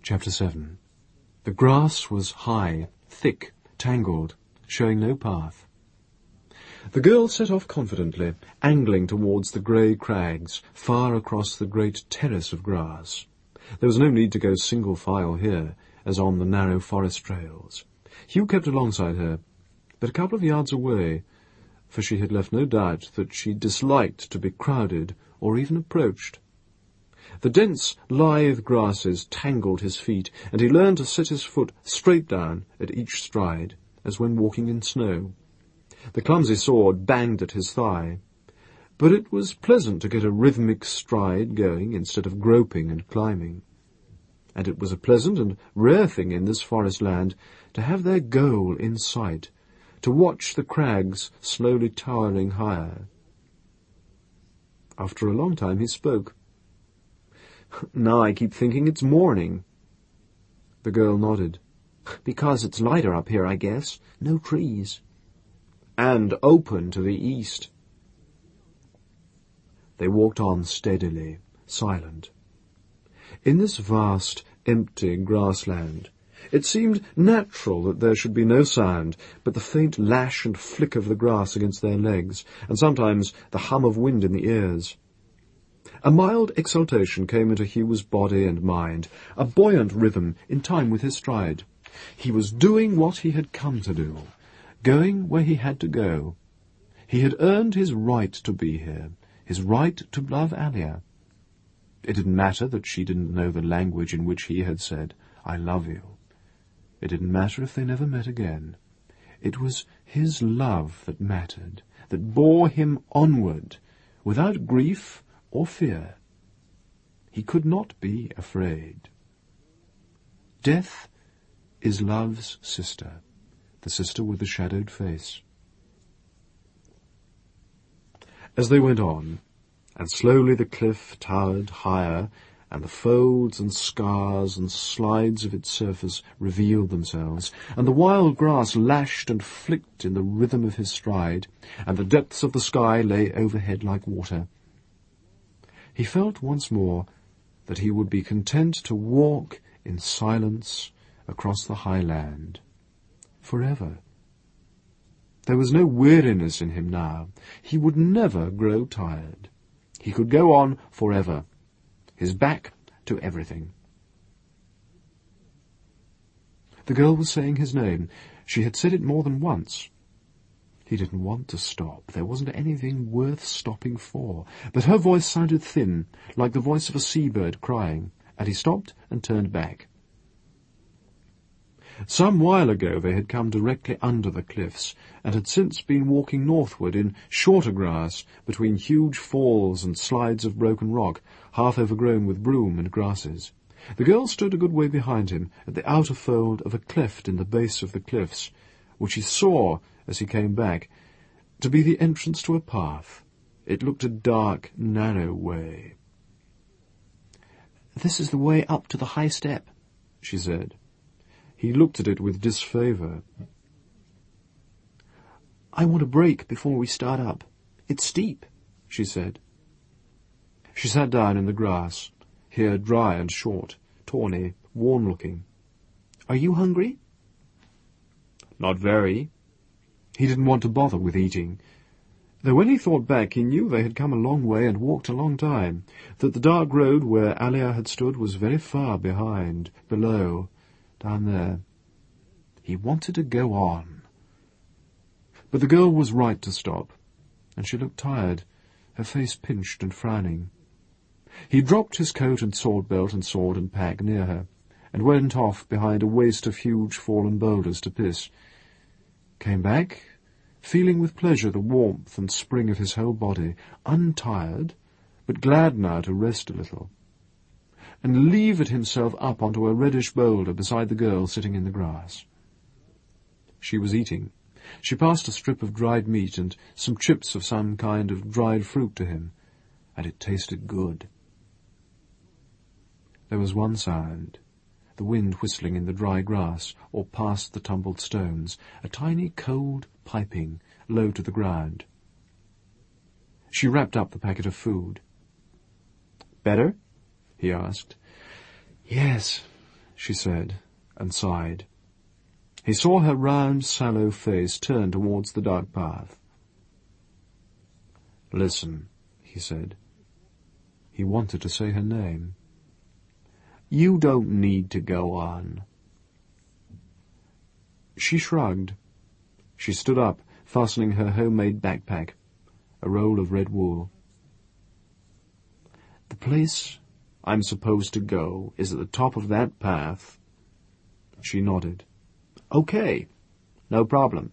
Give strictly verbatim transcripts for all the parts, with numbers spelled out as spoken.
Chapter seven. The grass was high, thick, tangled, showing no path. The girl set off confidently, angling towards the grey crags, far across the great terrace of grass. There was no need to go single file here, as on the narrow forest trails. Hugh kept alongside her, but a couple of yards away, for she had left no doubt that she disliked to be crowded or even approached. The dense, lithe grasses tangled his feet, and he learned to set his foot straight down at each stride, as when walking in snow. The clumsy sword banged at his thigh, but it was pleasant to get a rhythmic stride going instead of groping and climbing. And it was a pleasant and rare thing in this forest land to have their goal in sight, to watch the crags slowly towering higher. After a long time he spoke. "Now I keep thinking it's morning." The girl nodded. "Because it's lighter up here, I guess. No trees." "And open to the east." They walked on steadily, silent. In this vast, empty grassland, it seemed natural that there should be no sound but the faint lash and flick of the grass against their legs, and sometimes the hum of wind in the ears. A mild exultation came into Hugh's body and mind, a buoyant rhythm in time with his stride. He was doing what he had come to do, going where he had to go. He had earned his right to be here, his right to love Alia. It didn't matter that she didn't know the language in which he had said, "I love you." It didn't matter if they never met again. It was his love that mattered, that bore him onward, without grief or fear. He could not be afraid. Death is love's sister, the sister with the shadowed face. As they went on, and slowly the cliff towered higher, and the folds and scars and slides of its surface revealed themselves, and the wild grass lashed and flicked in the rhythm of his stride, and the depths of the sky lay overhead like water, he felt once more that he would be content to walk in silence across the high land, forever. There was no weariness in him now. He would never grow tired. He could go on forever, his back to everything. The girl was saying his name. She had said it more than once. He didn't want to stop. There wasn't anything worth stopping for. But her voice sounded thin, like the voice of a seabird crying, and he stopped and turned back. Some while ago they had come directly under the cliffs, and had since been walking northward in shorter grass between huge falls and slides of broken rock, half overgrown with broom and grasses. The girl stood a good way behind him, at the outer fold of a cleft in the base of the cliffs, which he saw, as he came back, to be the entrance to a path. It looked a dark, narrow way. "This is the way up to the high step," she said. He looked at it with disfavour. "I want a break before we start up. It's steep," she said. She sat down in the grass, here dry and short, tawny, worn-looking. "Are you hungry?" "Not very." He didn't want to bother with eating, though when he thought back he knew they had come a long way and walked a long time, that the dark road where Alia had stood was very far behind, below, down there. He wanted to go on. But the girl was right to stop, and she looked tired, her face pinched and frowning. He dropped his coat and sword-belt and sword and pack near her, and went off behind a waste of huge fallen boulders to piss. Came back, feeling with pleasure the warmth and spring of his whole body, untired, but glad now to rest a little, and levered himself up onto a reddish boulder beside the girl sitting in the grass. She was eating. She passed a strip of dried meat and some chips of some kind of dried fruit to him, and it tasted good. There was one sound, the wind whistling in the dry grass or past the tumbled stones, a tiny cold piping low to the ground. She wrapped up the packet of food. "Better?" he asked. "Yes," she said, and sighed. He saw her round, sallow face turn towards the dark path. "Listen," he said. He wanted to say her name. "You don't need to go on." She shrugged. She stood up, fastening her homemade backpack, a roll of red wool. "The place I'm supposed to go is at the top of that path." She nodded. "Okay, no problem."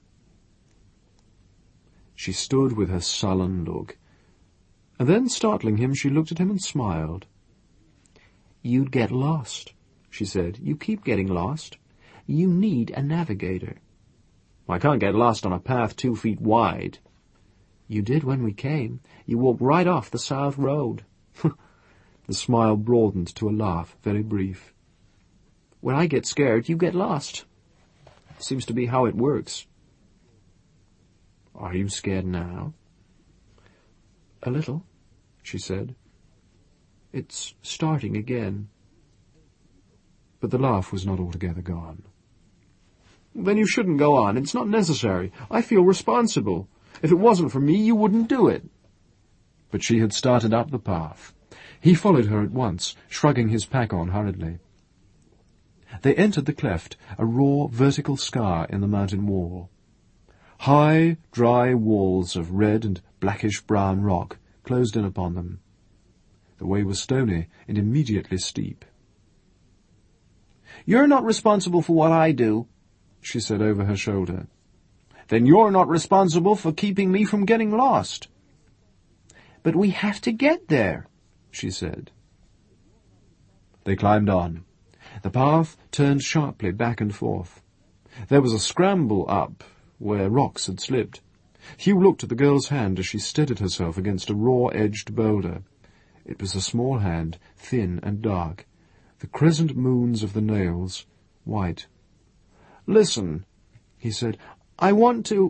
She stood with her sullen look, and then, startling him, she looked at him and smiled. "You'd get lost," she said. "You keep getting lost. You need a navigator." "I can't get lost on a path two feet wide." "You did when we came. You walked right off the south road." The smile broadened to a laugh, very brief. "When I get scared, you get lost. Seems to be how it works." "Are you scared now?" "A little," she said. "It's starting again." But the laugh was not altogether gone. "Then you shouldn't go on. It's not necessary. I feel responsible. If it wasn't for me, you wouldn't do it." But she had started up the path. He followed her at once, shrugging his pack on hurriedly. They entered the cleft, a raw vertical scar in the mountain wall. High, dry walls of red and blackish-brown rock closed in upon them. The way was stony and immediately steep. "You're not responsible for what I do," she said over her shoulder. "Then you're not responsible for keeping me from getting lost." "But we have to get there," she said. They climbed on. The path turned sharply back and forth. There was a scramble up where rocks had slipped. Hugh looked at the girl's hand as she steadied herself against a raw-edged boulder. It was a small hand, thin and dark, the crescent moons of the nails white. "Listen," he said, "I want to...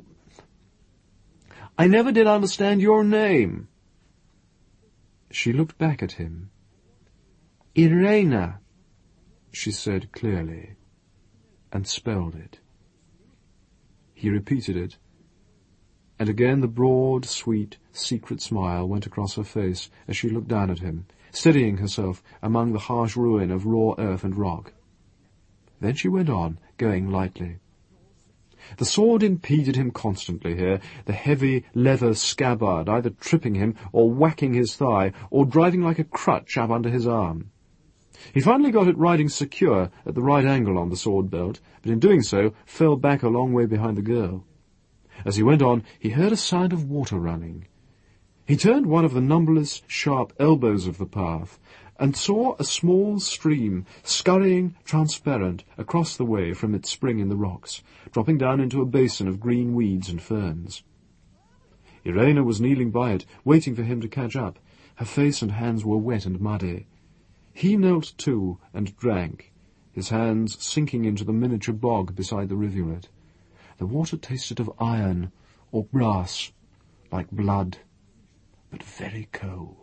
I never did understand your name." She looked back at him. "Irena," she said clearly, and spelled it. He repeated it, and again the broad, sweet, secret smile went across her face as she looked down at him, steadying herself among the harsh ruin of raw earth and rock. Then she went on, going lightly. The sword impeded him constantly here, the heavy leather scabbard either tripping him or whacking his thigh, or driving like a crutch up under his arm. He finally got it riding secure at the right angle on the sword belt, but in doing so fell back a long way behind the girl. As he went on, he heard a sound of water running. He turned one of the numberless sharp elbows of the path, and saw a small stream scurrying transparent across the way from its spring in the rocks, dropping down into a basin of green weeds and ferns. Irena was kneeling by it, waiting for him to catch up. Her face and hands were wet and muddy. He knelt too and drank, his hands sinking into the miniature bog beside the rivulet. The water tasted of iron or brass, like blood, but very cold.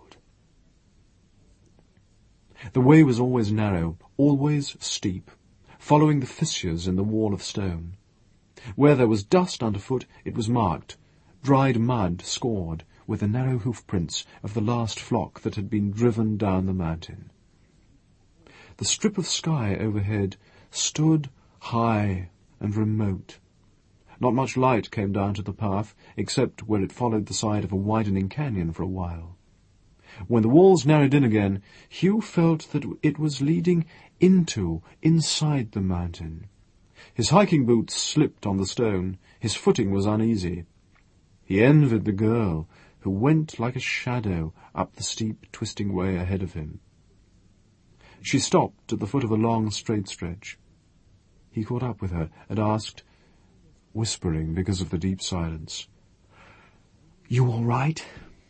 The way was always narrow, always steep, following the fissures in the wall of stone. Where there was dust underfoot, it was marked, dried mud scored with the narrow hoof-prints of the last flock that had been driven down the mountain. The strip of sky overhead stood high and remote. Not much light came down to the path, except where it followed the side of a widening canyon for a while. When the walls narrowed in again, Hugh felt that it was leading into, inside the mountain. His hiking boots slipped on the stone. His footing was uneasy. He envied the girl, who went like a shadow up the steep, twisting way ahead of him. She stopped at the foot of a long, straight stretch. He caught up with her and asked, whispering because of the deep silence, "You all right?"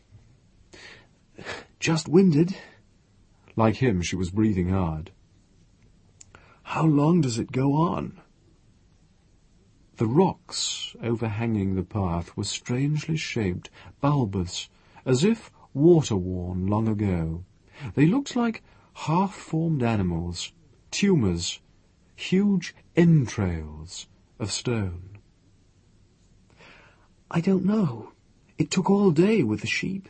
"Just winded." Like him, she was breathing hard. "How long does it go on?" The rocks overhanging the path were strangely shaped, bulbous, as if water-worn long ago. They looked like half-formed animals, tumours huge entrails of stone. "I don't know. It took all day with the sheep."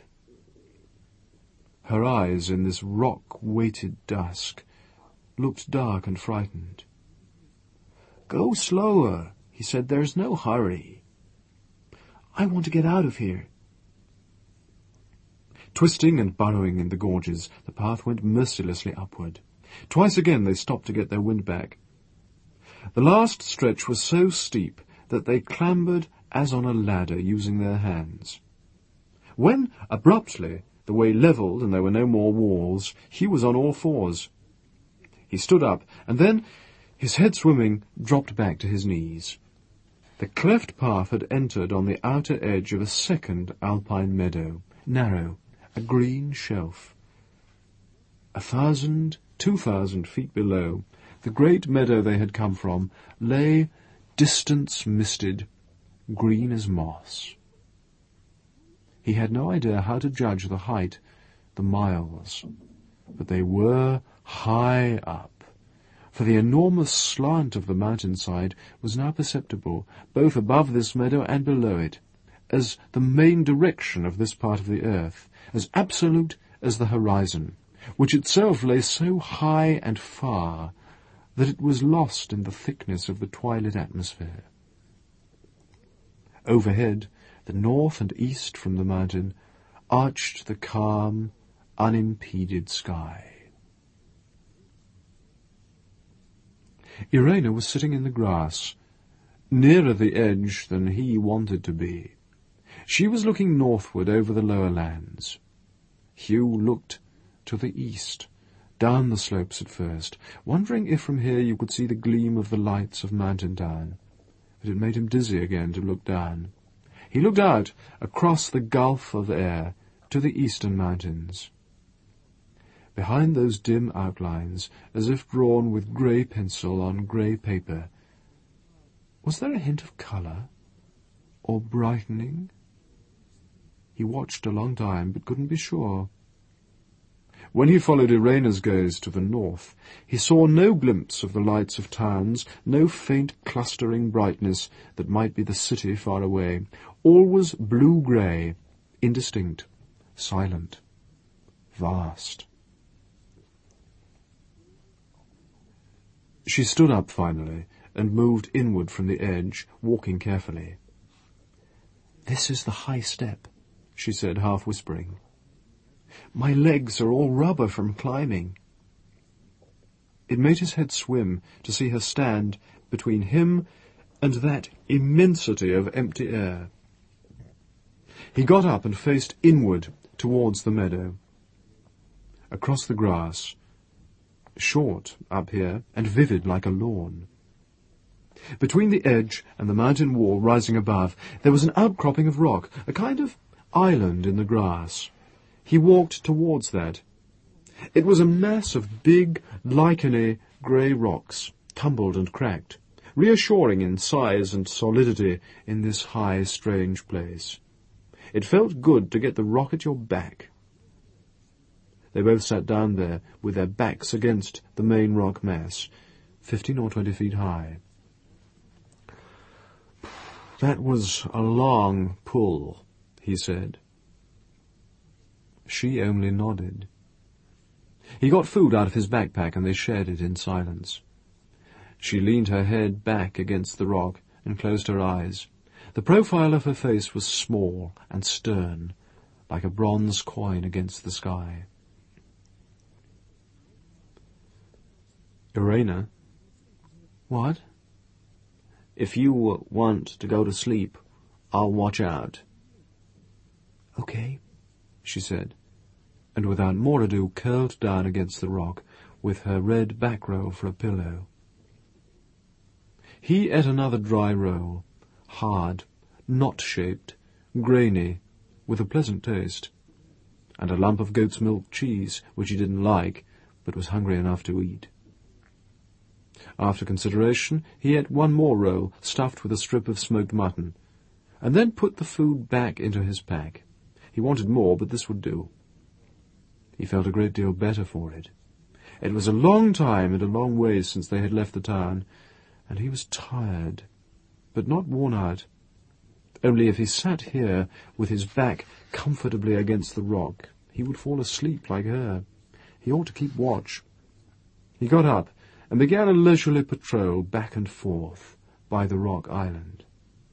Her eyes, in this rock-weighted dusk, looked dark and frightened. "Go slower," he said. "There's no hurry. I want to get out of here." Twisting and burrowing in the gorges, the path went mercilessly upward. Twice again they stopped to get their wind back. The last stretch was so steep that they clambered as on a ladder using their hands. When, abruptly, the way levelled and there were no more walls, Hugh was on all fours. He stood up, and then, his head swimming, dropped back to his knees. The cleft path had entered on the outer edge of a second alpine meadow, narrow, a green shelf. A thousand, two thousand feet below, the great meadow they had come from lay, distance-misted, green as moss. He had no idea how to judge the height, the miles, but they were high up, for the enormous slant of the mountainside was now perceptible, both above this meadow and below it, as the main direction of this part of the earth, as absolute as the horizon, which itself lay so high and far that it was lost in the thickness of the twilit atmosphere. Overhead, the north and east from the mountain, arched the calm, unimpeded sky. Irena was sitting in the grass, nearer the edge than he wanted to be. She was looking northward over the lower lands. Hugh looked to the east, down the slopes at first, wondering if from here you could see the gleam of the lights of Mountain Town. But it made him dizzy again to look down. He looked out across the gulf of air to the eastern mountains. Behind those dim outlines, as if drawn with grey pencil on grey paper, was there a hint of colour, or brightening? He watched a long time, but couldn't be sure. When he followed Irena's gaze to the north, he saw no glimpse of the lights of towns, no faint clustering brightness that might be the city far away. All was blue-grey, indistinct, silent, vast. She stood up finally, and moved inward from the edge, walking carefully. "This is the high step," she said, half whispering. "My legs are all rubber from climbing." It made his head swim to see her stand between him and that immensity of empty air. He got up and faced inward towards the meadow. Across the grass, short up here and vivid like a lawn. Between the edge and the mountain wall rising above, there was an outcropping of rock, a kind of island in the grass. He walked towards that. It was a mass of big, licheny grey rocks, tumbled and cracked, reassuring in size and solidity in this high, strange place. It felt good to get the rock at your back. They both sat down there, with their backs against the main rock mass, fifteen or twenty feet high. "That was a long pull," he said. She only nodded. He got food out of his backpack, and they shared it in silence. She leaned her head back against the rock and closed her eyes. The profile of her face was small and stern, like a bronze coin against the sky. "Irena." "What?" "If you want to go to sleep, I'll watch out." "Okay," she said, and without more ado curled down against the rock, with her red back roll for a pillow. He ate another dry roll, hard, knot-shaped, grainy, with a pleasant taste, and a lump of goat's milk cheese, which he didn't like, but was hungry enough to eat. After consideration, he ate one more roll, stuffed with a strip of smoked mutton, and then put the food back into his pack. He wanted more, but this would do. He felt a great deal better for it. It was a long time and a long way since they had left the town, and he was tired, but not worn out. Only if he sat here with his back comfortably against the rock, he would fall asleep like her. He ought to keep watch. He got up and began a leisurely patrol back and forth by the rock island.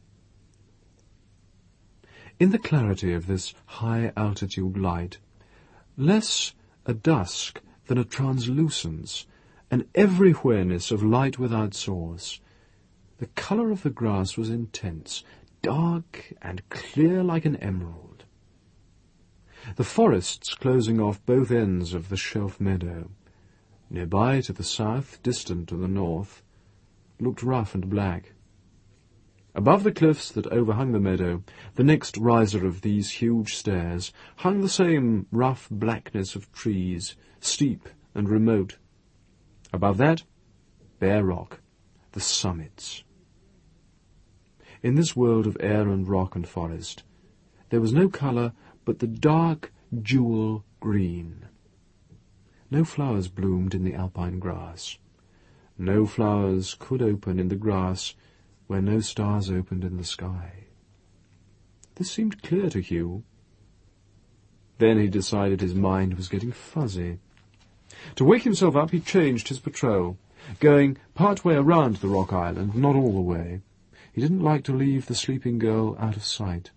In the clarity of this high-altitude light, less a dusk than a translucence, and every awareness of light without source, the colour of the grass was intense, dark and clear like an emerald. The forests closing off both ends of the shelf meadow, nearby to the south, distant to the north, looked rough and black. Above the cliffs that overhung the meadow, the next riser of these huge stairs, hung the same rough blackness of trees, steep and remote. Above that, bare rock, the summits. In this world of air and rock and forest, there was no colour but the dark jewel green. No flowers bloomed in the alpine grass. No flowers could open in the grass where no stars opened in the sky. This seemed clear to Hugh. Then he decided his mind was getting fuzzy. To wake himself up, he changed his patrol, going part way around the rock island, not all the way. He didn't like to leave the sleeping girl out of sight.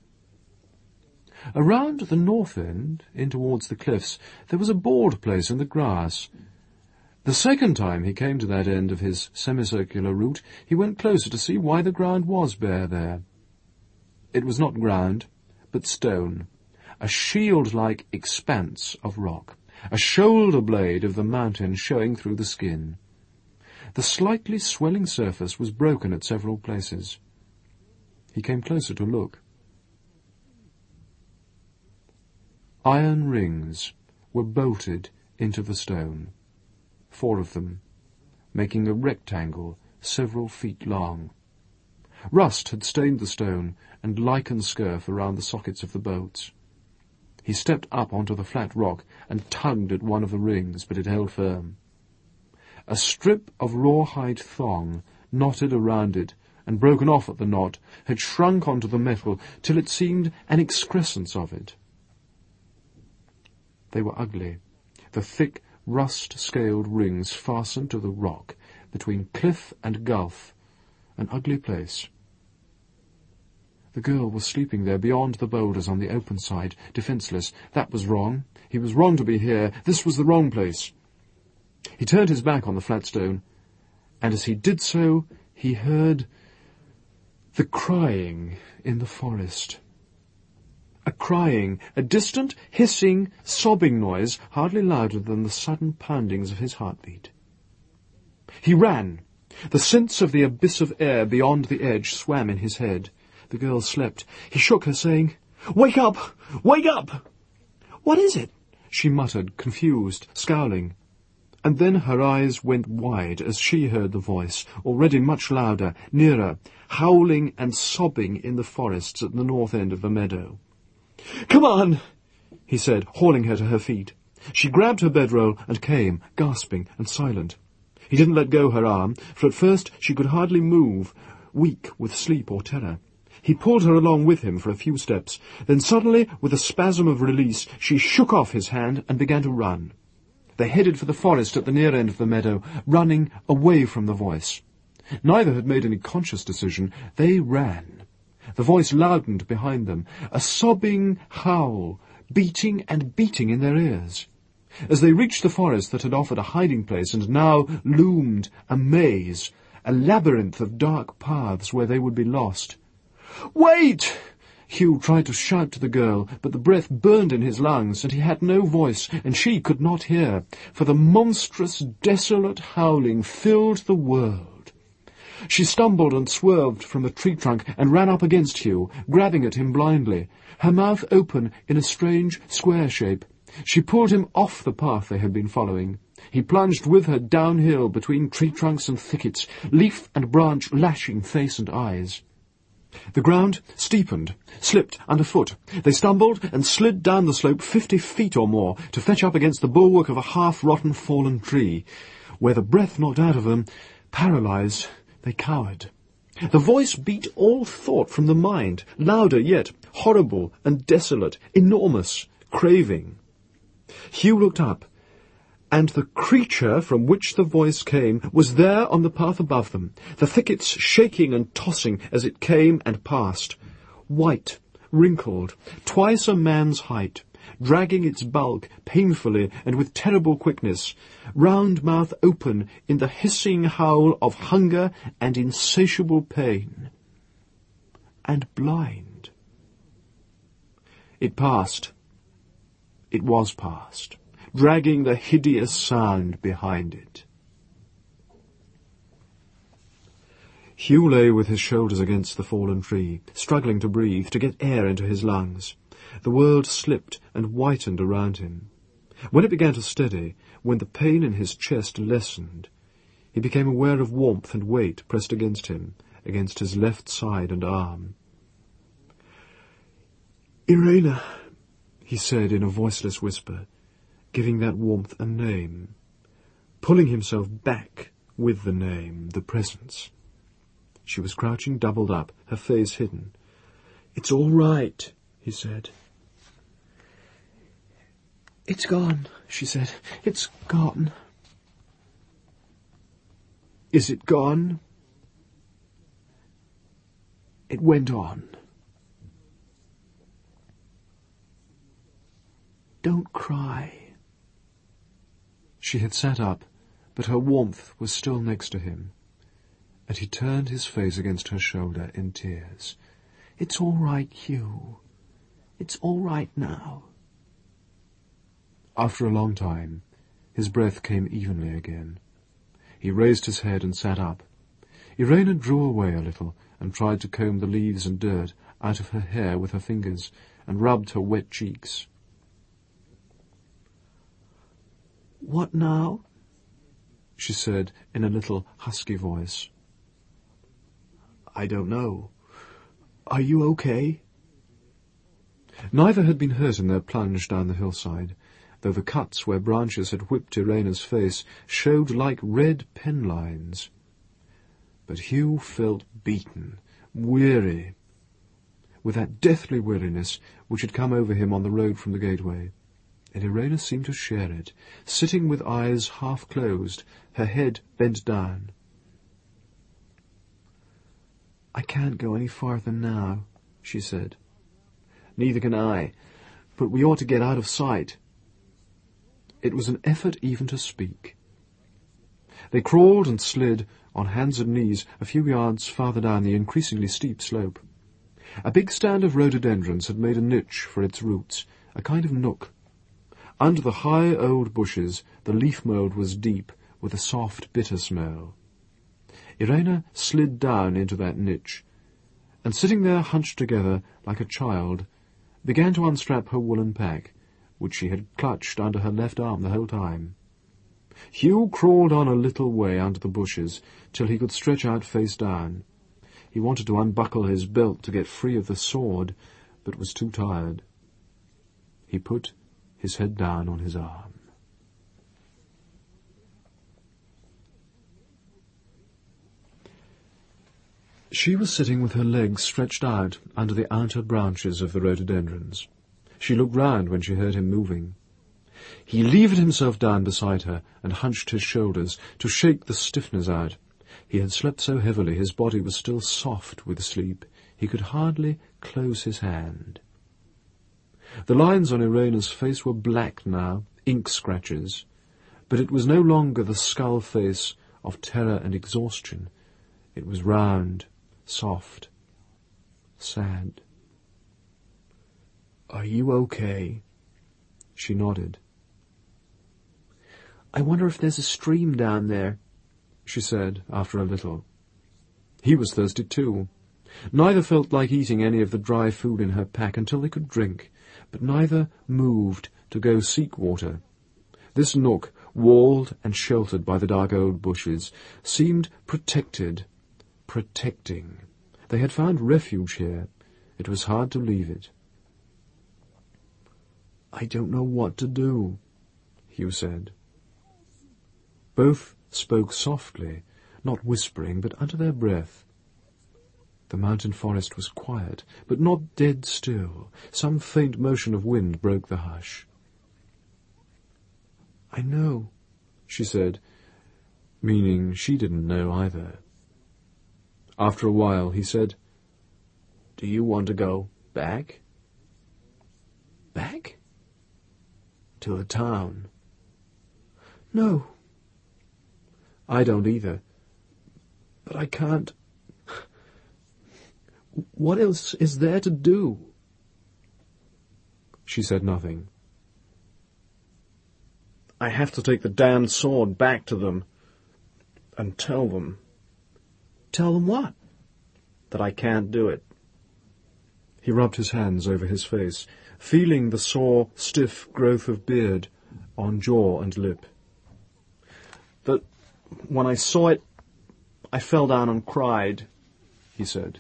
Around the north end, in towards the cliffs, there was a board place in the grass. The second time he came to that end of his semicircular route, he went closer to see why the ground was bare there. It was not ground, but stone, a shield-like expanse of rock, a shoulder blade of the mountain showing through the skin. The slightly swelling surface was broken at several places. He came closer to look. Iron rings were bolted into the stone, four of them, making a rectangle several feet long. Rust had stained the stone and lichen scurf around the sockets of the bolts. He stepped up onto the flat rock and tugged at one of the rings, but it held firm. A strip of rawhide thong, knotted around it and broken off at the knot, had shrunk onto the metal till it seemed an excrescence of it. They were ugly, the thick, rust-scaled rings fastened to the rock between cliff and gulf, an ugly place. The girl was sleeping there beyond the boulders on the open side, defenceless. That was wrong. He was wrong to be here. This was the wrong place. He turned his back on the flat stone, and as he did so, he heard the crying in the forest. A crying, a distant, hissing, sobbing noise, hardly louder than the sudden poundings of his heartbeat. He ran. The sense of the abyss of air beyond the edge swam in his head. The girl slept. He shook her, saying, "Wake up! Wake up!" "What is it?" she muttered, confused, scowling. And then her eyes went wide as she heard the voice, already much louder, nearer, howling and sobbing in the forests at the north end of the meadow. "Come on," he said, hauling her to her feet. She grabbed her bedroll and came, gasping and silent. He didn't let go her arm, for at first she could hardly move, weak with sleep or terror. He pulled her along with him for a few steps. Then suddenly, with a spasm of release, she shook off his hand and began to run. They headed for the forest at the near end of the meadow, running away from the voice. Neither had made any conscious decision. They ran. The voice loudened behind them, a sobbing howl, beating and beating in their ears. As they reached the forest that had offered a hiding place and now loomed a maze, a labyrinth of dark paths where they would be lost. "Wait!" Hugh tried to shout to the girl, but the breath burned in his lungs, and he had no voice, and she could not hear, for the monstrous, desolate howling filled the world. She stumbled and swerved from a tree trunk and ran up against Hugh, grabbing at him blindly, her mouth open in a strange square shape. She pulled him off the path they had been following. He plunged with her downhill between tree trunks and thickets, leaf and branch lashing face and eyes. The ground steepened, slipped underfoot. They stumbled and slid down the slope fifty feet or more to fetch up against the bulwark of a half-rotten fallen tree, where the breath knocked out of them, paralysed, they cowered. The voice beat all thought from the mind, louder yet, horrible and desolate, enormous, craving. Hugh looked up, and the creature from which the voice came was there on the path above them, the thickets shaking and tossing as it came and passed, white, wrinkled, twice a man's height, dragging its bulk painfully and with terrible quickness, round mouth open in the hissing howl of hunger and insatiable pain, and blind. It passed. It was past, dragging the hideous sound behind it. Hugh lay with his shoulders against the fallen tree, struggling to breathe, to get air into his lungs. The world slipped and whitened around him. When it began to steady, when the pain in his chest lessened, he became aware of warmth and weight pressed against him, against his left side and arm. "Irena," he said in a voiceless whisper, giving that warmth a name, pulling himself back with the name, the presence. She was crouching doubled up, her face hidden. "It's all right," he said. "It's gone," she said. "It's gone." "Is it gone?" It went on. "Don't cry." She had sat up, but her warmth was still next to him, and he turned his face against her shoulder in tears. "It's all right, Hugh. It's all right now." After a long time, his breath came evenly again. He raised his head and sat up. Irena drew away a little and tried to comb the leaves and dirt out of her hair with her fingers and rubbed her wet cheeks. "What now?" she said in a little husky voice. "I don't know. Are you okay?" Neither had been hurt in their plunge down the hillside, though the cuts where branches had whipped Irena's face showed like red pen lines. But Hugh felt beaten, weary, with that deathly weariness which had come over him on the road from the gateway, and Irena seemed to share it, sitting with eyes half closed, her head bent down. "I can't go any farther now," she said. "Neither can I, but we ought to get out of sight." It was an effort even to speak. They crawled and slid on hands and knees a few yards farther down the increasingly steep slope. A big stand of rhododendrons had made a niche for its roots, a kind of nook. Under the high old bushes the leaf mould was deep, with a soft, bitter smell. Irena slid down into that niche, and sitting there hunched together like a child, began to unstrap her woolen pack, which she had clutched under her left arm the whole time. Hugh crawled on a little way under the bushes till he could stretch out face down. He wanted to unbuckle his belt to get free of the sword, but was too tired. He put his head down on his arm. She was sitting with her legs stretched out under the outer branches of the rhododendrons. She looked round when she heard him moving. He levered himself down beside her and hunched his shoulders to shake the stiffness out. He had slept so heavily his body was still soft with sleep. He could hardly close his hand. The lines on Irena's face were black now, ink scratches, but it was no longer the skull face of terror and exhaustion. It was round, soft, sad. "Are you okay?" She nodded. "I wonder if there's a stream down there," she said after a little. He was thirsty too. Neither felt like eating any of the dry food in her pack until they could drink, but neither moved to go seek water. This nook, walled and sheltered by the dark old bushes, seemed protected, protecting, They had found refuge here. It was hard to leave it. "I don't know what to do," Hugh said. Both spoke softly, not whispering, but under their breath. The mountain forest was quiet, but not dead still. Some faint motion of wind broke the hush. "I know," she said, meaning she didn't know either. After a while he said, "Do you want to go back?" "Back?" "To the town." "No." "I don't either. But I can't. What else is there to do?" She said nothing. "I have to take the damned sword back to them and tell them." "Tell them what?" "That I can't do it." He rubbed his hands over his face, feeling the sore, stiff growth of beard on jaw and lip. "That when I saw it, I fell down and cried," he said.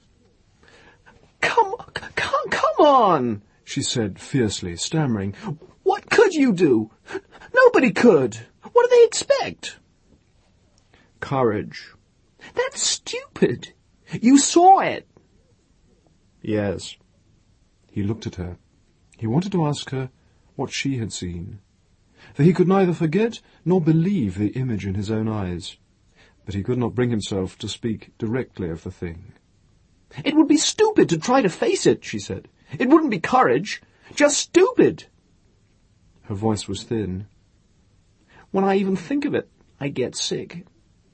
Come, come, come on," she said fiercely, stammering. "What could you do? Nobody could. What do they expect?" "Courage." "That's stupid. You saw it." "Yes." He looked at her. He wanted to ask her what she had seen, for he could neither forget nor believe the image in his own eyes, but he could not bring himself to speak directly of the thing. "It would be stupid to try to face it," she said. "It wouldn't be courage. Just stupid." Her voice was thin. "When I even think of it, I get sick."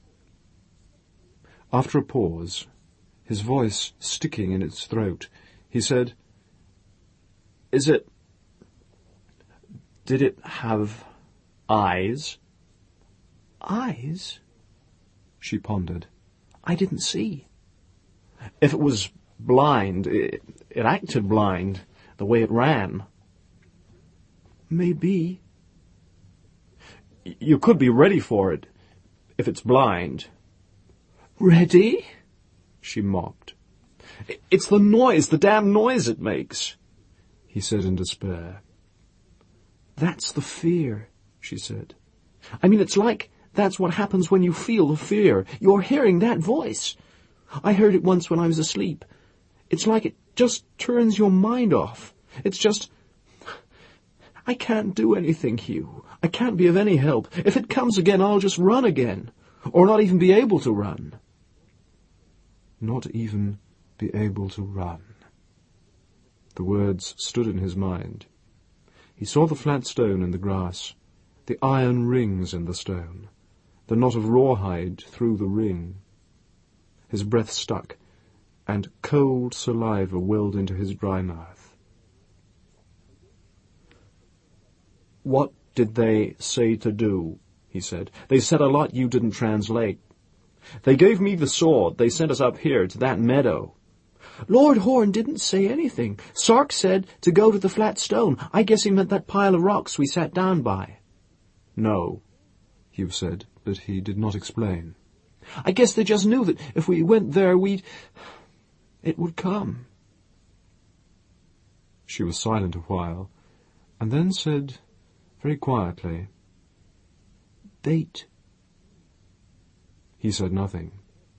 After a pause, his voice sticking in its throat, he said, "Is it... Did it have eyes?" "Eyes?" She pondered. "I didn't see." "If it was blind, it, it acted blind, the way it ran." "Maybe." "You could be ready for it, if it's blind." "Ready?" she mocked. "It's the noise, the damn noise it makes," he said in despair. "That's the fear," she said. "I mean, it's like that's what happens when you feel the fear. You're hearing that voice. I heard it once when I was asleep. It's like it just turns your mind off. It's just... I can't do anything, Hugh. I can't be of any help. If it comes again, I'll just run again. Or not even be able to run." Not even be able to run. The words stood in his mind. He saw the flat stone in the grass, the iron rings in the stone, the knot of rawhide through the ring. His breath stuck, and cold saliva welled into his dry mouth. "What did they say to do?" he said. "They said a lot you didn't translate. They gave me the sword. They sent us up here to that meadow." "Lord Horn didn't say anything. Sark said to go to the flat stone. I guess he meant that pile of rocks we sat down by." "No," Hugh said, but he did not explain. "I guess they just knew that if we went there, we'd... it would come." She was silent a while, and then said very quietly, "Bait." He said nothing.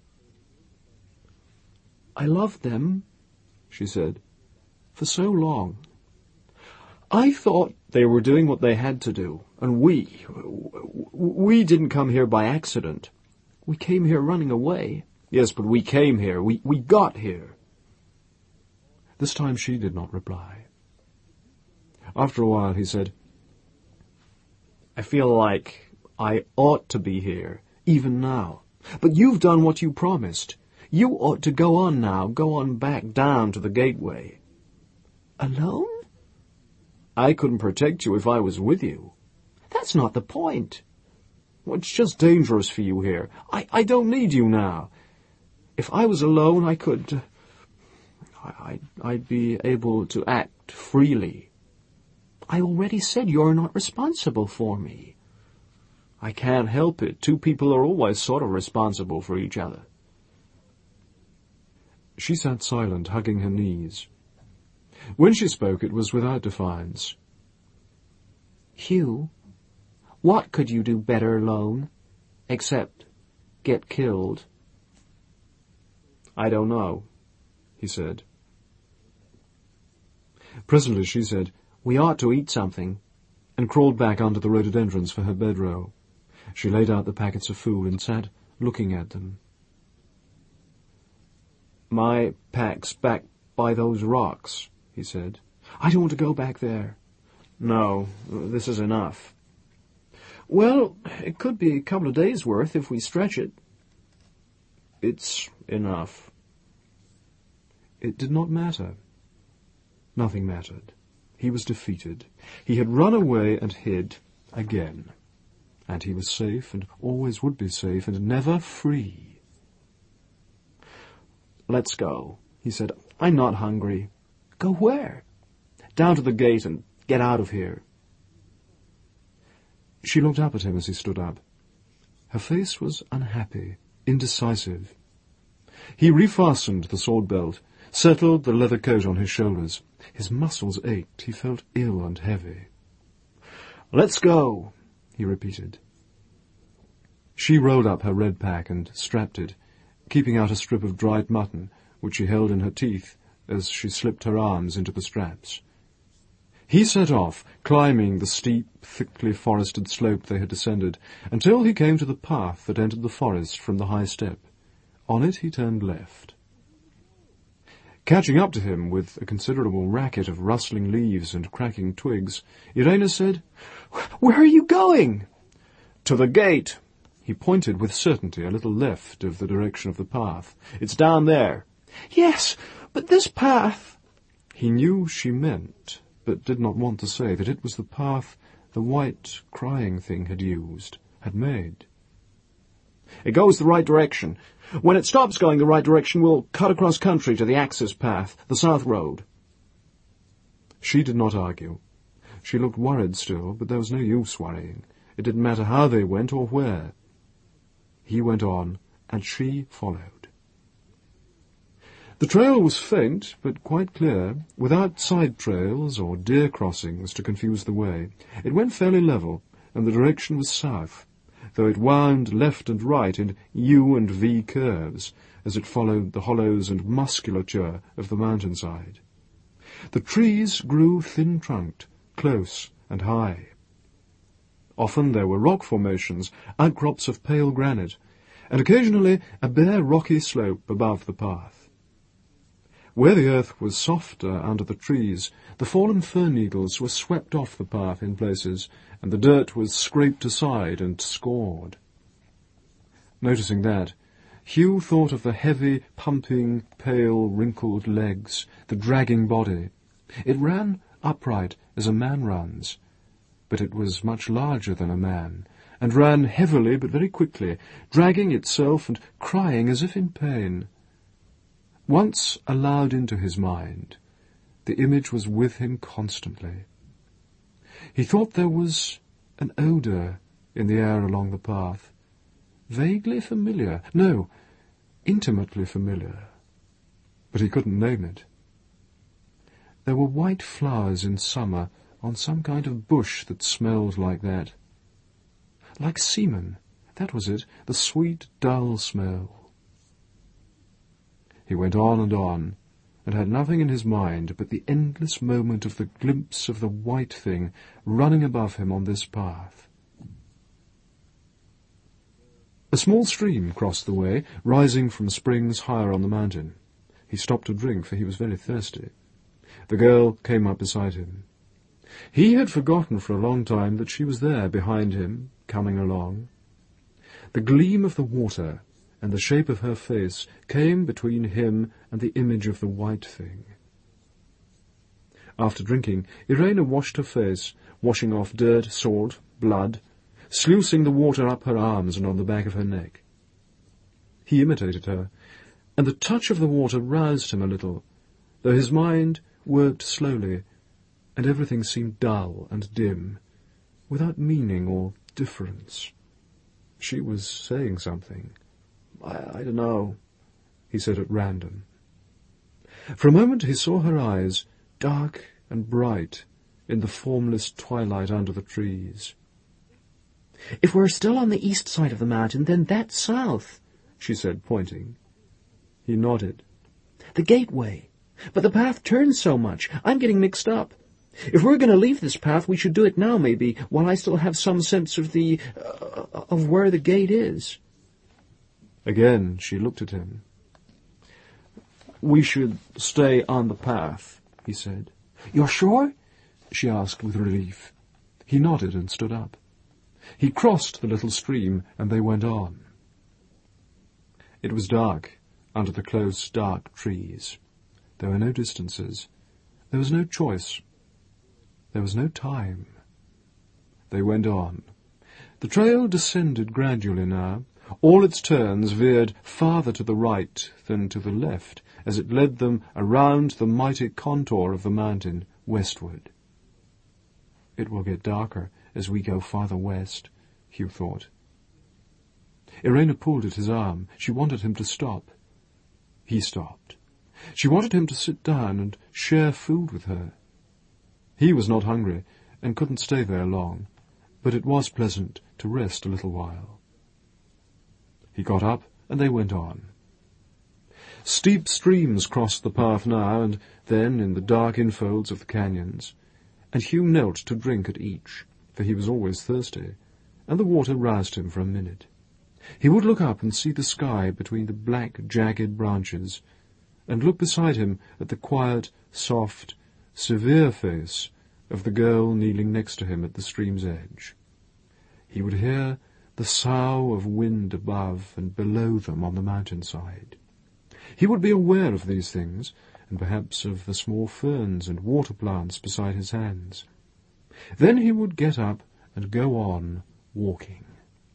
"I loved them," she said, "for so long. I thought they were doing what they had to do, and we, we didn't come here by accident. We came here running away." "Yes, but we came here. We, we got here." This time she did not reply. After a while he said, "I feel like I ought to be here, even now. But you've done what you promised. You ought to go on now, go on back down to the gateway." "Alone?" "I couldn't protect you if I was with you." "That's not the point." "Well, it's just dangerous for you here. I, I don't need you now. If I was alone, I could... Uh, I, I'd be able to act freely." "I already said you're not responsible for me." "I can't help it. Two people are always sort of responsible for each other." She sat silent, hugging her knees. When she spoke, it was without defiance. Hugh, what could you do better alone, except get killed? I don't know, he said. Presently she said, We ought to eat something, and crawled back under the rhododendrons for her bedroll. She laid out the packets of food and sat looking at them. My pack's back by those rocks, he said. I don't want to go back there. No, this is enough. Well, it could be a couple of days' worth if we stretch it. It's enough. It did not matter. Nothing mattered. He was defeated. He had run away and hid again. And he was safe and always would be safe and never free. Let's go, he said. I'm not hungry. Go where? Down to the gate and get out of here. She looked up at him as he stood up. Her face was unhappy, indecisive. He refastened the sword belt, settled the leather coat on his shoulders. His muscles ached. He felt ill and heavy. Let's go, he repeated. She rolled up her red pack and strapped it, keeping out a strip of dried mutton, which she held in her teeth as she slipped her arms into the straps. He set off, climbing the steep, thickly forested slope they had descended, until he came to the path that entered the forest from the high step. On it he turned left. Catching up to him with a considerable racket of rustling leaves and cracking twigs, Irena said, "Where are you going?" "To the gate." He pointed with certainty a little left of the direction of the path. "It's down there." "Yes, but this path—" He knew she meant, but did not want to say that it was the path the white, crying thing had used, had made. "It goes the right direction. When it stops going the right direction, we'll cut across country to the Axis path, the south road." She did not argue. She looked worried still, but there was no use worrying. It didn't matter how they went or where. He went on, and she followed. The trail was faint, but quite clear, without side trails or deer crossings to confuse the way. It went fairly level, and the direction was south, though it wound left and right in U and V curves, as it followed the hollows and musculature of the mountainside. The trees grew thin-trunked, close and high. Often there were rock formations, outcrops of pale granite, and occasionally a bare rocky slope above the path. Where the earth was softer under the trees, the fallen fir needles were swept off the path in places, and the dirt was scraped aside and scored. Noticing that, Hugh thought of the heavy, pumping, pale, wrinkled legs, the dragging body. It ran upright as a man runs, but it was much larger than a man, and ran heavily but very quickly, dragging itself and crying as if in pain. Once allowed into his mind, the image was with him constantly. He thought there was an odour in the air along the path, vaguely familiar, no, intimately familiar, but he couldn't name it. There were white flowers in summer on some kind of bush that smelled like that. Like semen, that was it, the sweet, dull smell. He went on and on, and had nothing in his mind but the endless moment of the glimpse of the white thing running above him on this path. A small stream crossed the way, rising from springs higher on the mountain. He stopped to drink, for he was very thirsty. The girl came up beside him. He had forgotten for a long time that she was there behind him, coming along. The gleam of the water and the shape of her face came between him and the image of the white thing. After drinking, Irena washed her face, washing off dirt, salt, blood, sluicing the water up her arms and on the back of her neck. He imitated her, and the touch of the water roused him a little, though his mind worked slowly, and everything seemed dull and dim, without meaning or difference. She was saying something. I, I don't know, he said at random. For a moment he saw her eyes, dark and bright, in the formless twilight under the trees. "If we're still on the east side of the mountain, then that's south," she said, pointing. He nodded. "The gateway. But the path turns so much. I'm getting mixed up. If we're going to leave this path, we should do it now, maybe, while I still have some sense of the... Uh, of where the gate is." Again she looked at him. "We should stay on the path," he said. "You're sure?" she asked with relief. He nodded and stood up. He crossed the little stream, and they went on. It was dark under the close, dark trees. There were no distances. There was no choice. There was no time. They went on. The trail descended gradually now. All its turns veered farther to the right than to the left, as it led them around the mighty contour of the mountain westward. It will get darker as we go farther west, Hugh thought. Irena pulled at his arm. She wanted him to stop. He stopped. She wanted him to sit down and share food with her. He was not hungry and couldn't stay there long, but it was pleasant to rest a little while. He got up and they went on. Steep streams crossed the path now and then in the dark infolds of the canyons, and Hugh knelt to drink at each, for he was always thirsty, and the water roused him for a minute. He would look up and see the sky between the black, jagged branches, and look beside him at the quiet, soft, severe face of the girl kneeling next to him at the stream's edge. He would hear the sough of wind above and below them on the mountainside. He would be aware of these things, and perhaps of the small ferns and water plants beside his hands. Then he would get up and go on walking.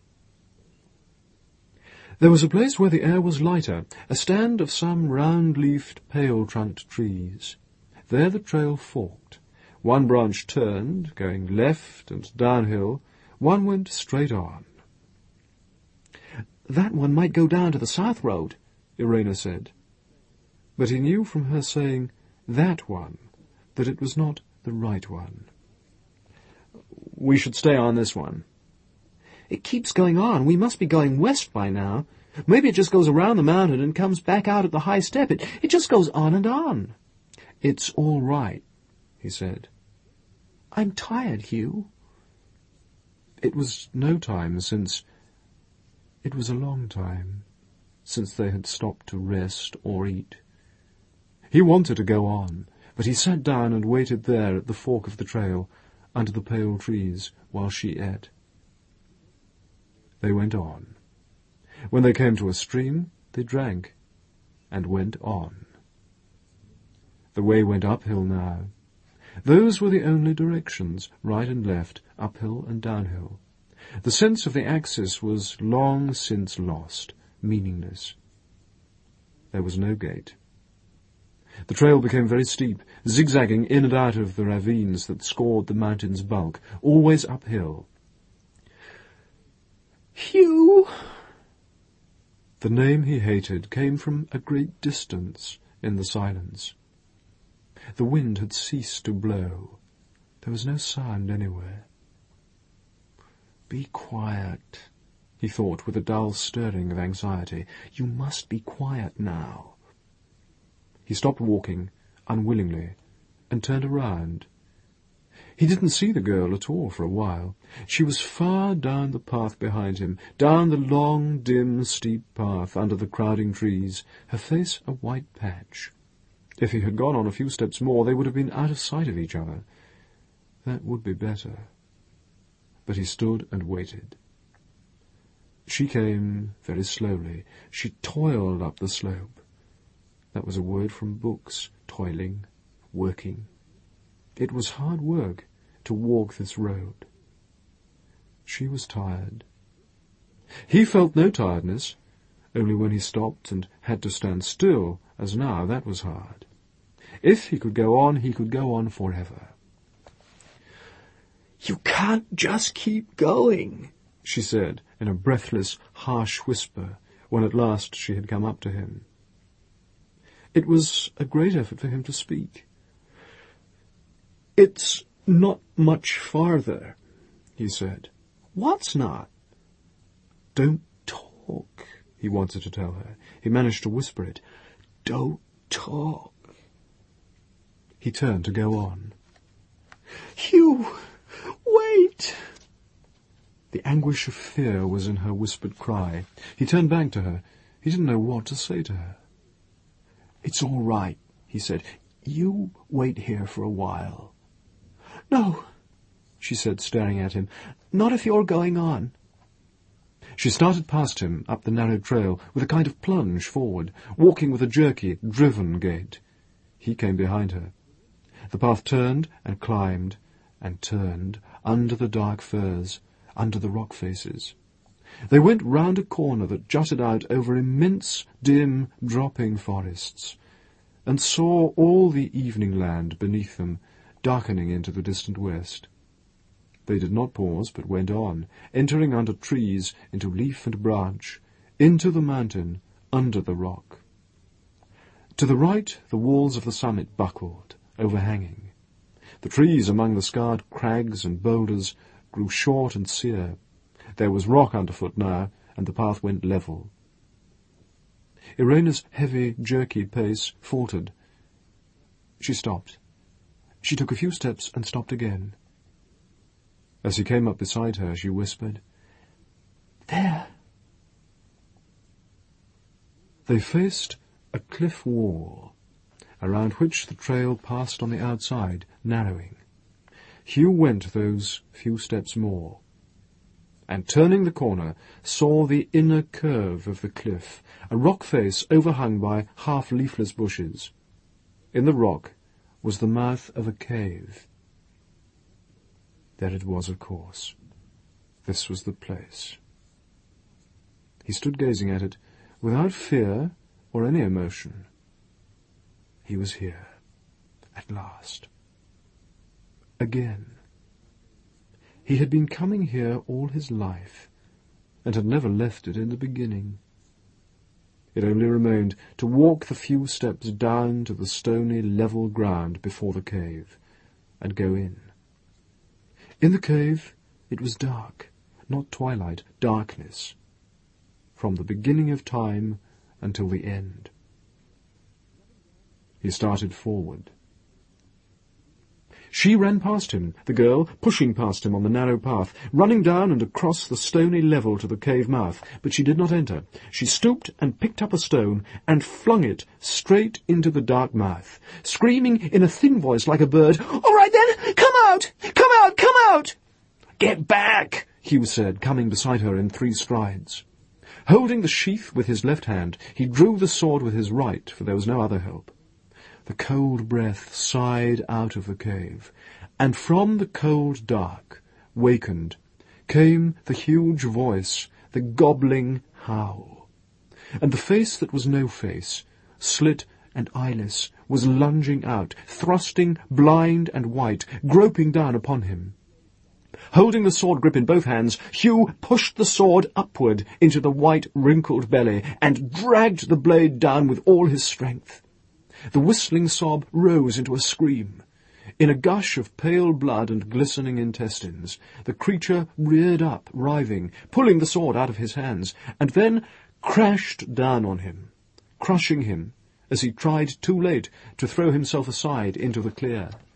There was a place where the air was lighter, a stand of some round-leafed, pale-trunked trees. There the trail forked. One branch turned, going left and downhill. One went straight on. "That one might go down to the south road," Irena said. But he knew from her saying that one that it was not the right one. "We should stay on this one." "It keeps going on. We must be going west by now. Maybe it just goes around the mountain and comes back out at the high step. It, it just goes on and on." "It's all right," he said. "I'm tired, Hugh." It was no time since... It was a long time since they had stopped to rest or eat. He wanted to go on, but he sat down and waited there at the fork of the trail, under the pale trees, while she ate. They went on. When they came to a stream, they drank, and went on. The way went uphill now. Those were the only directions, right and left, uphill and downhill. The sense of the axis was long since lost, meaningless. There was no gate. The trail became very steep, zigzagging in and out of the ravines that scored the mountain's bulk, always uphill. "Hugh!" The name he hated came from a great distance in the silence. The wind had ceased to blow. There was no sound anywhere. "Be quiet," he thought with a dull stirring of anxiety. "You must be quiet now." He stopped walking, unwillingly, and turned around. He didn't see the girl at all for a while. She was far down the path behind him, down the long, dim, steep path under the crowding trees, her face a white patch. If he had gone on a few steps more, they would have been out of sight of each other. That would be better. But he stood and waited. She came very slowly. She toiled up the slope. That was a word from books, toiling, working. It was hard work to walk this road. She was tired. He felt no tiredness, only when he stopped and had to stand still, as now, that was hard. If he could go on, he could go on forever. "You can't just keep going," she said in a breathless, harsh whisper, when at last she had come up to him. It was a great effort for him to speak. "It's not much farther," he said. "What's not?" "Don't talk," he wanted to tell her. He managed to whisper it. "Don't talk." He turned to go on. "Hugh, wait!" The anguish of fear was in her whispered cry. He turned back to her. He didn't know what to say to her. "It's all right," he said. "You wait here for a while." "No," she said, staring at him. "Not if you're going on." She started past him up the narrow trail with a kind of plunge forward, walking with a jerky, driven gait. He came behind her. The path turned and climbed and turned under the dark firs, under the rock faces. They went round a corner that jutted out over immense, dim, dropping forests, and saw all the evening land beneath them, darkening into the distant west. They did not pause, but went on, entering under trees, into leaf and branch, into the mountain, under the rock. To the right the walls of the summit buckled, overhanging. The trees among the scarred crags and boulders grew short and sere. There was rock underfoot now, and the path went level. Irena's heavy, jerky pace faltered. She stopped. She took a few steps and stopped again. As he came up beside her, she whispered, "There." They faced a cliff wall, around which the trail passed on the outside, narrowing. Hugh went those few steps more, and turning the corner, saw the inner curve of the cliff, a rock face overhung by half-leafless bushes. In the rock was the mouth of a cave. There it was, of course. This was the place. He stood gazing at it, without fear or any emotion. He was here, at last. Again. He had been coming here all his life, and had never left it in the beginning. It only remained to walk the few steps down to the stony level ground before the cave, and go in. In the cave it was dark, not twilight, darkness, from the beginning of time until the end. He started forward. She ran past him, the girl, pushing past him on the narrow path, running down and across the stony level to the cave mouth, but she did not enter. She stooped and picked up a stone and flung it straight into the dark mouth, screaming in a thin voice like a bird, "All right then, come out! Come out! Come out!" "Get back!" Hugh said, coming beside her in three strides. Holding the sheath with his left hand, he drew the sword with his right, for there was no other help. The cold breath sighed out of the cave, and from the cold dark, wakened, came the huge voice, the gobbling howl. And the face that was no face, slit and eyeless, was lunging out, thrusting, blind and white, groping down upon him. Holding the sword grip in both hands, Hugh pushed the sword upward into the white, wrinkled belly, and dragged the blade down with all his strength. The whistling sob rose into a scream. In a gush of pale blood and glistening intestines, the creature reared up, writhing, pulling the sword out of his hands, and then crashed down on him, crushing him as he tried too late to throw himself aside into the clear.